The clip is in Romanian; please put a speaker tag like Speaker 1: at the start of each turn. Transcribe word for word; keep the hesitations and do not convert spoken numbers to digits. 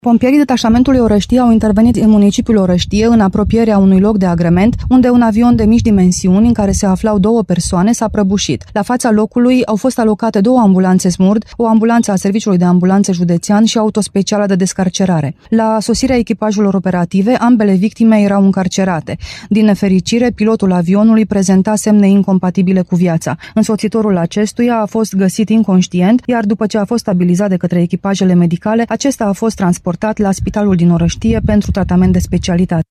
Speaker 1: Pompierii detașamentului Orăștie au intervenit în municipiul Orăștie, în apropierea unui loc de agrement, unde un avion de mici dimensiuni, în care se aflau două persoane, s-a prăbușit. La fața locului au fost alocate două ambulanțe SMURD, o ambulanță a Serviciului de Ambulanțe Județean și autospecială de descarcerare. La sosirea echipajelor operative, ambele victime erau încarcerate. Din nefericire, pilotul avionului prezenta semne incompatibile cu viața. Însoțitorul acestuia a fost găsit inconștient, iar după ce a fost stabilizat de către echipajele medicale, acesta a fost transportat la spitalul din Orăștie pentru tratament de specialitate.